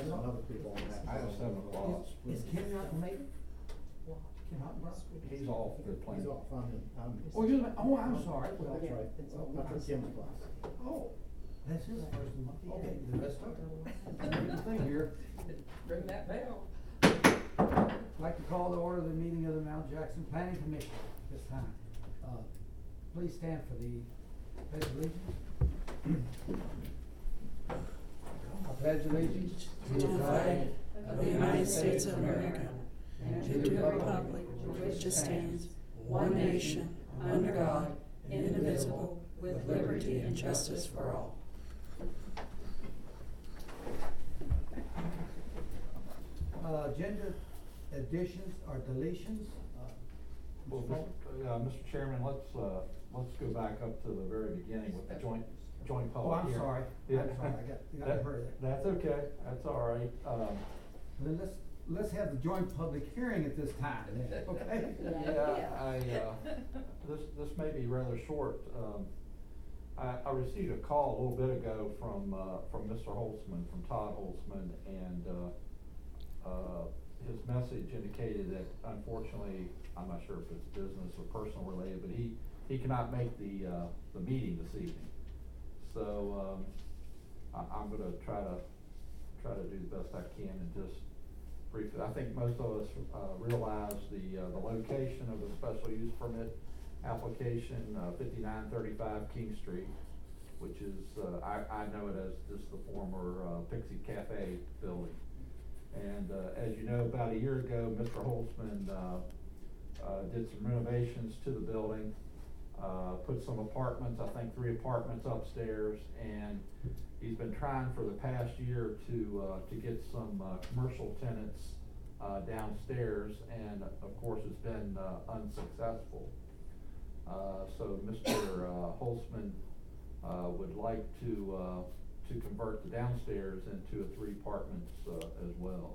some other people on that. I have 7 o'clock. Is Ken not made it? Ken Hottenborough? He's off the plane. He's off, I'm. Oh, I'm sorry. Well, that's right, I took Kim's class. Oh, that's his first month. Okay, the rest of it. Good thing here. Ring that bell. I'd like to call to order the meeting of the Mount Jackson Planning Commission this time. Please stand for the pledge of allegiance. I pledge allegiance to the flag of the United States of America and to the republic for which it stands, one nation, under God, indivisible, with liberty and justice for all. Agenda additions or deletions? Well, Mr. Chairman, let's go back up to the very beginning with the joint public hearing. I'm sorry. Yeah. I'm sorry. I got hurt there. That's okay. That's all right. Then let's have the joint public hearing at this time, then, okay? Yeah, this may be rather short. I received a call a little bit ago from Mr. Holtzman, from Todd Holtzman, and his message indicated that unfortunately, I'm not sure if it's business or personal related, but he cannot make the meeting this evening. So I'm going to try to do the best I can and just briefly. I think most of us realize the location of the special use permit application, 5935 King Street, which is I know it as just the former Pixie Cafe building. And as you know, about a year ago, Mr. Holtzman did some renovations to the building, put some apartments, I think 3 apartments upstairs, and he's been trying for the past year to get some commercial tenants downstairs, and of course it's been unsuccessful. So Mr. Holtzman would like to convert the downstairs into 3 apartments as well.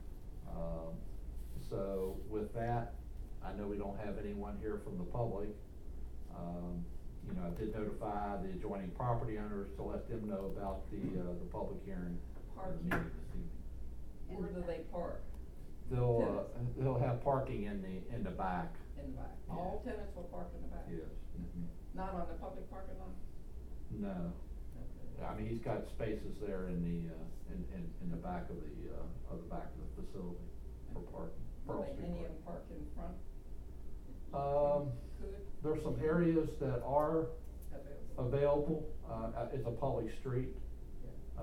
So with that, I know we don't have anyone here from the public. You know, I did notify the adjoining property owners to let them know about the public hearing. Parking. Meeting this evening. Where do they park? They'll have parking in the back. In the back. Yeah. All tenants will park in the back? Yes. Mm-hmm. Not on the public parking lot? No. Okay. I mean, he's got spaces there in the back of the facility for parking. Will any of them park in front? Could? There's some areas that are available. It's a public street. Yeah.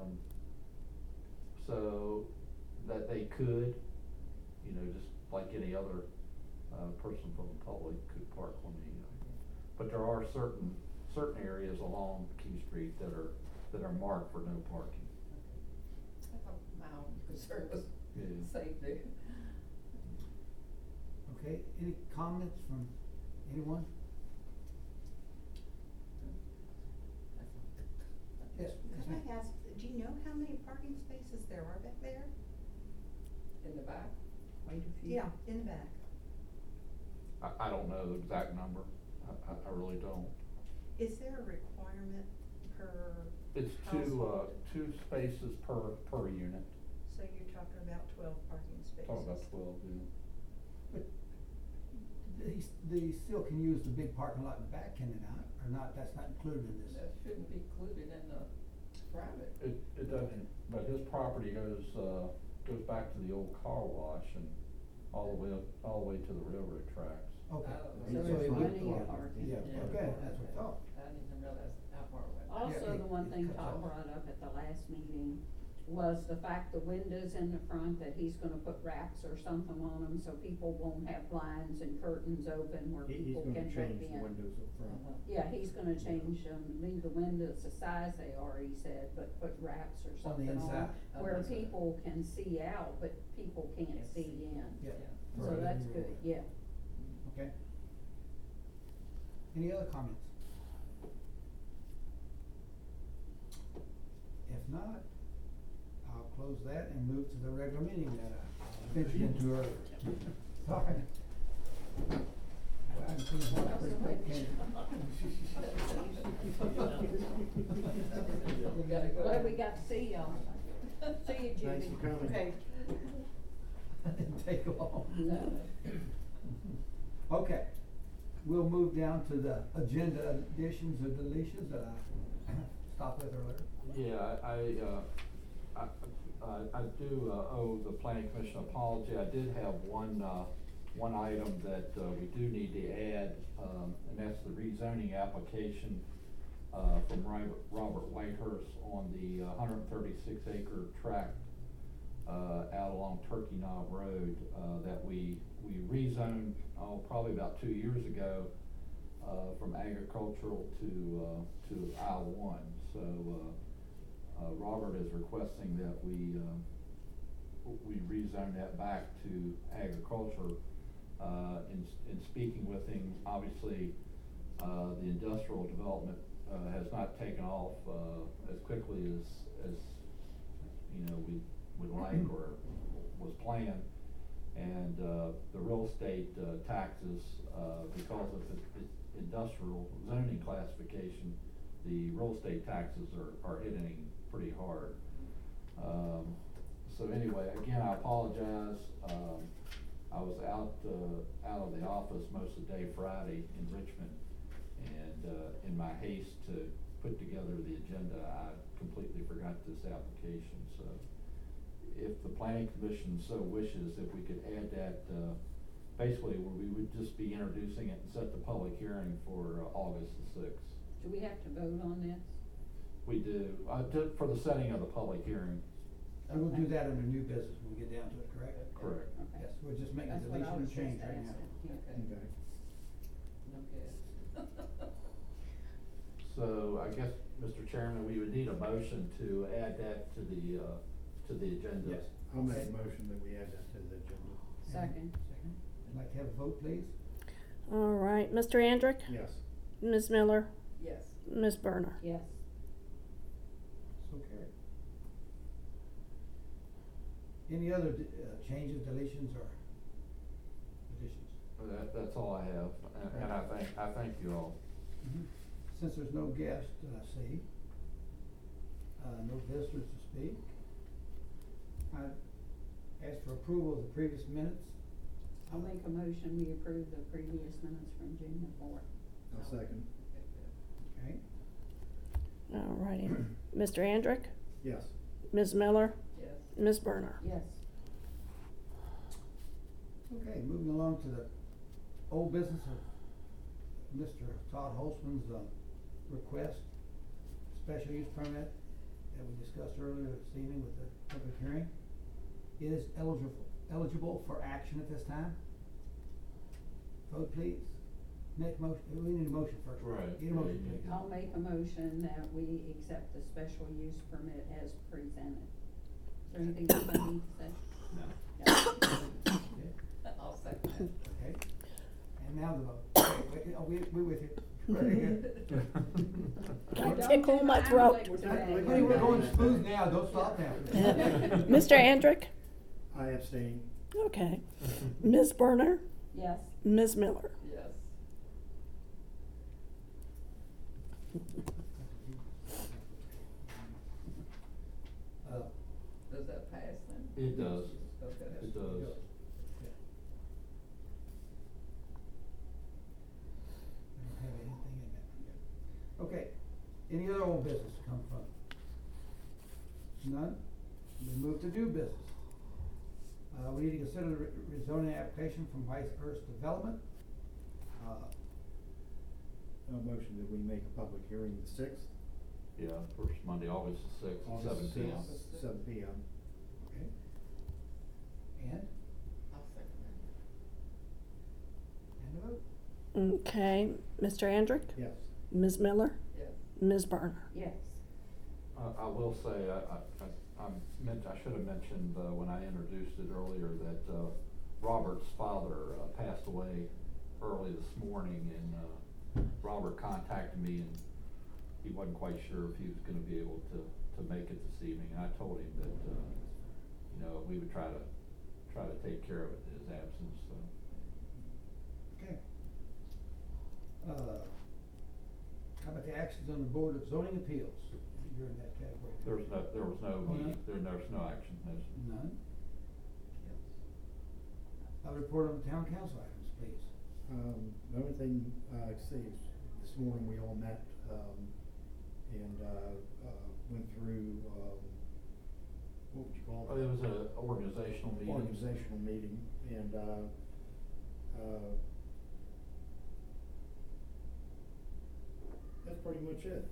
So that they could, you know, just like any other person from the public could park on the, but there are certain areas along King Street that are marked for no parking. I thought my own concern was safety. Okay, any comments from anyone? Yes, yes, ma'am. Could I ask, do you know how many parking spaces there are back there? In the back? Quite a few. Yeah, in the back. I don't know the exact number. I really don't. Is there a requirement per It's household? 2 spaces per unit. So you're talking about 12 parking spaces? Talking about 12, yeah. But they still can use the big parking lot in the back, can they not? Or not, that's not included in this? That shouldn't be included in the private. It doesn't, but his property goes back to the old car wash and all the way to the railroad tracks. Okay. So So there's it would- plenty of parking. Yeah, Yeah. okay, that's what I thought. I didn't realize how far away. Also, Yeah, the one it thing cuts Todd off. brought up at the last meeting was the fact the windows in the front, that he's gonna put wraps or something on them so people won't have blinds and curtains open where He's people gonna can look change the in. windows up front. Yeah, he's gonna change them, leave the windows the size they are, he said, but put wraps or On the something inside. On where the inside. people can see out, but people can't Yes. see in. Yeah. So Right. that's good, yeah. Okay. Any other comments? If not, I'll close that and move to the regular meeting that I ventured into earlier. Sorry. I haven't seen one pretty quick, can We gotta go. Glad we got to see y'all. See you, Judy. Thanks for coming. Okay. Didn't take long. No. Okay, we'll move down to the agenda additions or deletions that I stopped with earlier. Yeah, I do owe the planning commission an apology. I did have one item that we do need to add, and that's the rezoning application from Robert Whitehurst on the 136 acre tract out along Turkey Knob Road that we rezoned, probably about 2 years ago, from agricultural to I-1. So Robert is requesting that we rezone that back to agriculture. In speaking with him, obviously the industrial development has not taken off as quickly as you know we would like or was planned, and the real estate taxes, because of the industrial zoning classification, the real estate taxes are hitting pretty hard. So anyway, again, I apologize. I was out of the office most of the day Friday in Richmond, and in my haste to put together the agenda, I completely forgot this application. So if the planning commission so wishes, if we could add that, basically where we would just be introducing it and set the public hearing for August the 6th. Do we have to vote on this? We do, for the setting of the public hearing. And we'll do that under new business when we get down to it, correct? Correct. Okay. Yes, we're just making a That's what I deletion and was change just right now. asking. Okay. Okay. So I guess, Mr. Chairman, we would need a motion to add that to the agenda. Yes, I'll make a motion that we add that to the agenda. Second. Second. I'd like to have a vote, please. All right, Mr. Andrick, Yes. Ms. Miller, Yes. Ms. Berner. Yes. So carried. Any other changes, deletions, or additions? That's all I have, and I thank you all. Since there's no guest that I see, no visitors to speak, I ask for approval of the previous minutes. I'll make a motion, we approve the previous minutes from June the 4th. I'll second. Okay, All righty. Mr. Andrick, Yes. Ms. Miller, Yes. Ms. Berner. Yes. okay, moving along to the old business of Mr. Todd Holtzman's request, special use permit that we discussed earlier this evening with the public hearing, is eligible for action at this time. Vote please. Make motion, we need a motion first. Right. Need a motion, please. I'll make a motion that we accept the special use permit as presented. Is there anything else I need to say? No. Okay. I'll second it. Okay, and now the vote. Okay, wait, we with you. Very good. Got a tickle in my throat. Hey, we're going smooth now, don't stop now. Mr. Andrick, I abstain. okay. Ms. Berner, Yes. Ms. Miller. Yes. Does that pass then? It does. Okay. It does. I don't have anything in that. Okay, any other old business to come from? None? We move to new business. We need to consider the rezoning application from Whitehurst Development. A motion that we make a public hearing the 6th. Yeah, first Monday, August the 6th, August 7 p.m. 6th, 7 p.m. Okay. And, I'll second and a vote? Okay, Mr. Andrick, Yes. Ms. Miller, that. Yes. Ms. Berner. Yes. I will say, I should have mentioned, when I introduced it earlier, that, Robert's father, passed away early this morning, and, Robert contacted me, and he wasn't quite sure if he was gonna be able to make it this evening, and I told him that, we would try to take care of it in his absence, so. Okay. How about the actions on the Board of Zoning Appeals? you're in that category. There was no Oh, no? meeting, there was no action, no. None? A report on the town council items, please. The only thing, I see is this morning we all met, and, went through, what would you call it? It was a organizational meeting. Organizational meeting, and, that's pretty much it.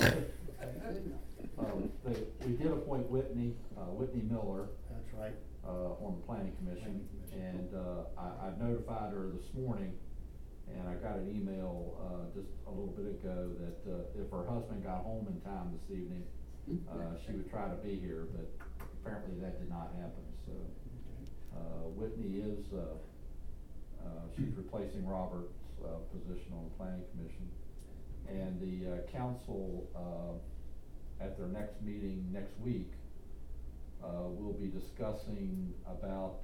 We did appoint Whitney Miller, That's right. on the planning commission, Planning commission. and, I notified her this morning, and I got an email, just a little bit ago that, if her husband got home in time this evening, she would try to be here, but apparently that did not happen, so. Whitney is, she's replacing Robert's, position on the planning commission. And the, council, at their next meeting next week, we'll be discussing about,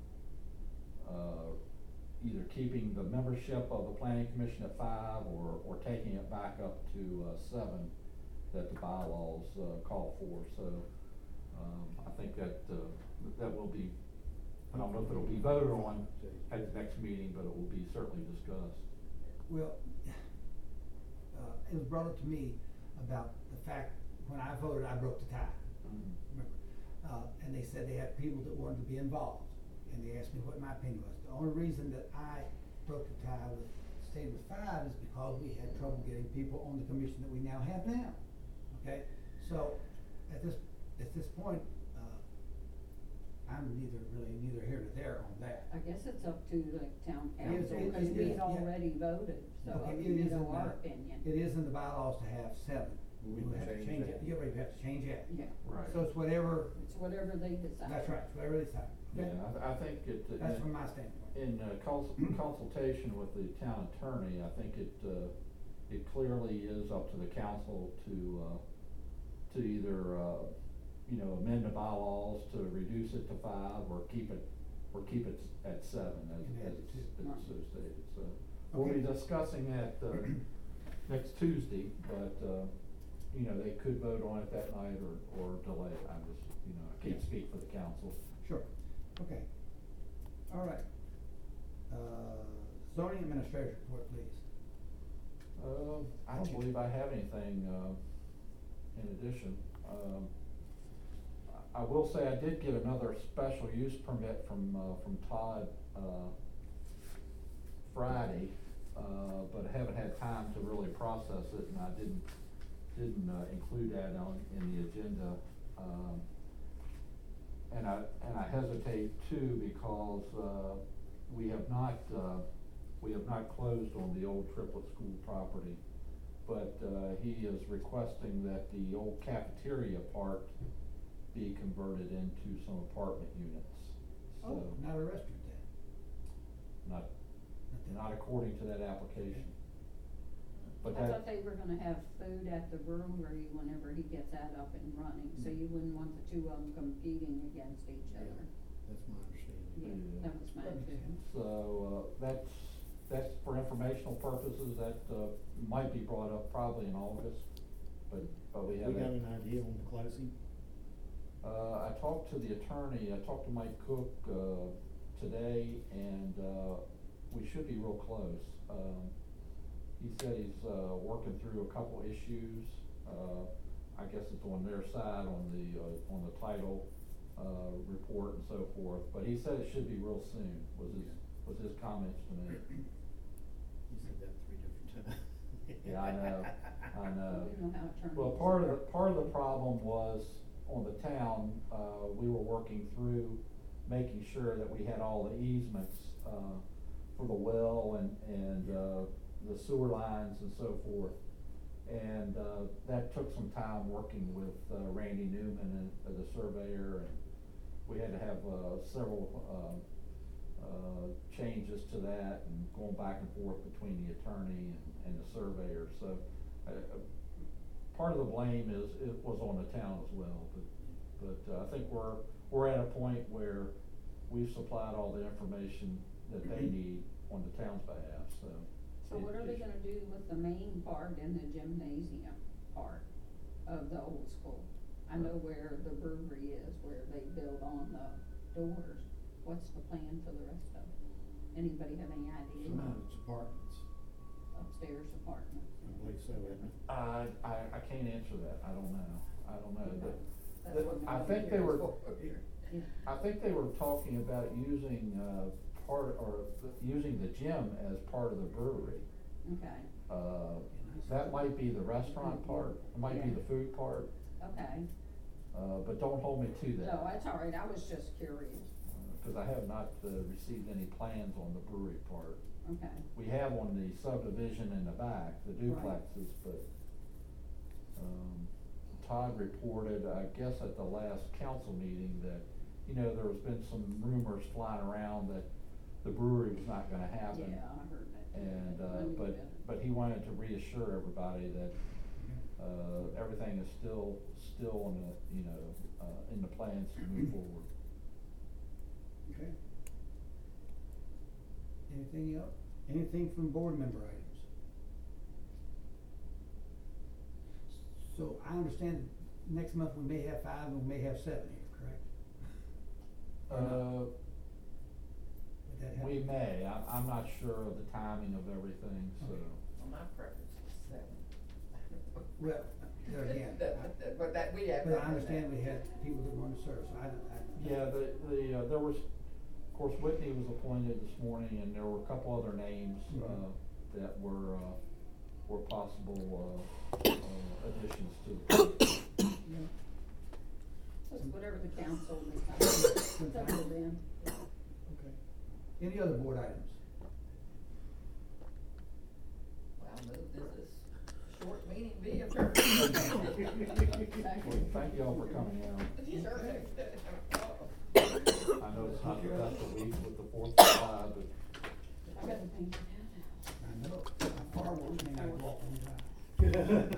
either keeping the membership of the planning commission at 5 or taking it back up to, 7 that the bylaws, call for, so, I think that, that will be, I don't know if it'll be voted on at the next meeting, but it will be certainly discussed. Well, it was brought up to me about the fact, when I voted, I broke the tie, remember? And they said they had people that wanted to be involved, and they asked me what my opinion was. The only reason that I broke the tie with, stayed with 5 is because we had trouble getting people on the commission that we now have now, okay? So, at this point, I'm neither here nor there on that. I guess it's up to the town It is- council, it because is, we'd yeah. already voted, so Okay, you know our opinion. It is in the bylaws to have 7. We We'll can have to change change it, that. you're right, we have to change that. Yeah, Right. So it's whatever, it's whatever they decide. that's right, it's whatever they decide. Okay? Yeah, I think it. That's from my standpoint. In, consultation with the town attorney, I think it clearly is up to the council to either, amend the bylaws to reduce it to 5 or keep it at 7 as Yeah, it's too. so stated, so. We'll be Okay. discussing that, next Tuesday, but, they could vote on it that night or delay it. I'm just, I can't speak for the council. Sure, okay. All right. Zoning administrator report, please. I don't believe I have anything, in addition. I will say I did get another special use permit from Todd, Friday, but I haven't had time to really process it, and I didn't include that in the agenda. And I hesitate too, because, we have not closed on the old Triplet School property. But, he is requesting that the old cafeteria part be converted into some apartment units. Oh, So, not a restaurant then? not according to that application. But I that. thought they were gonna have food at the brewery whenever he gets that up and running, so you wouldn't want the two of them competing against each Yeah. other. That's my understanding. Yeah, Yeah. that was mine too. So, that's for informational purposes, that, might be brought up probably in August, but we We haven't. got an idea on the closing? I talked to the attorney, I talked to Mike Cook, today, and, we should be real close. He said he's, working through a couple issues, I guess it's on their side, on the title, report and so forth, but he said it should be real soon, was his comments to me. You said that 3 different times. Yeah, I know. We know how attorneys Well, part of the problem was on the town, we were working through making sure that we had all the easements, for the well and the sewer lines and so forth. And, that took some time working with, Randy Newman and the surveyor, and we had to have, several, changes to that, and going back and forth between the attorney and the surveyor, so, part of the blame was on the town as well, but I think we're at a point where we've supplied all the information that they need on the town's behalf, so. So what are they gonna do with the main part and the gymnasium part? of the old school. I know where the brewery is, where they build on the doors. What's the plan for the rest of it? Anybody have any idea? Some of it's apartments, Upstairs apartments? I believe so, isn't it? I can't answer that, I don't know, That's what I my think they were, Yeah. I think they were talking about using, using the gym as part of the brewery. Okay, That might be the restaurant part, it might be Yeah. the food part, okay. but don't hold me to that. No, that's all right, I was just curious. Cause I have not, received any plans on the brewery part. Okay, We have on the subdivision in the back, the Right. duplexes, but, Todd reported, I guess at the last council meeting that, there's been some rumors flying around that the brewery was not gonna happen. yeah, I heard that. And, I knew that. but he wanted to reassure everybody that, everything is still in the, in the plans to move forward. Okay. Anything else? Anything from board member items? So I understand next month we may have 5 and we may have 7 here, correct? Or not? Would that happen? We may, I'm not sure of the timing of everything, so. Okay. Well, my preference is 7. Well, there again, But that, we have. but I understand we had people that wanted to serve, so I. Yeah, there was, of course, Whitney was appointed this morning, and there were a couple other names, Mhm. that were possible, additions to the. Yeah. Just whatever the council decides, it's up to them. Okay. Any other board items? Well, move this is short meeting be adjourned. Well, thank you all for coming out. Sure. I know it's not the best of weeks with the 4th of July, but I got the paper down now. I know, far worse than I walk on the